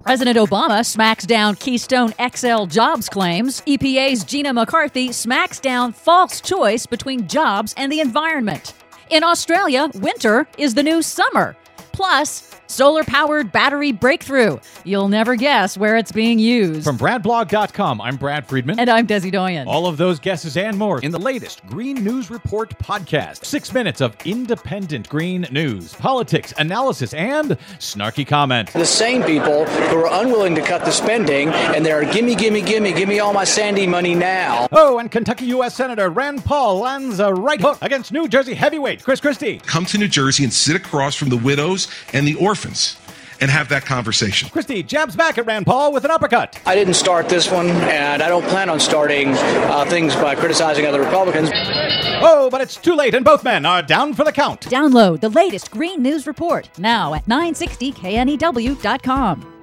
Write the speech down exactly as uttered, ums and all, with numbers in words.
President Obama smacks down Keystone X L jobs claims. E P A's Gina McCarthy smacks down false choice between jobs and the environment. In Australia, winter is the new summer. Plus, solar-powered battery breakthrough. You'll never guess where it's being used. From Brad Blog dot com, I'm Brad Friedman. And I'm Desi Doyen. All of those guesses and more in the latest Green News Report podcast. Six minutes of independent green news, politics, analysis, and snarky comment. The same people who are unwilling to cut the spending, and they're gimme, gimme, gimme, gimme all my Sandy money now. Oh, and Kentucky U S Senator Rand Paul lands a right hook against New Jersey heavyweight Chris Christie. Come to New Jersey and sit across from the widows and the orphans and have that conversation. Christie jabs back at Rand Paul with an uppercut. I didn't start this one, and I don't plan on starting uh, things by criticizing other Republicans. Oh, but it's too late, and both men are down for the count. Download the latest Green News Report now at nine sixty K N E W dot com.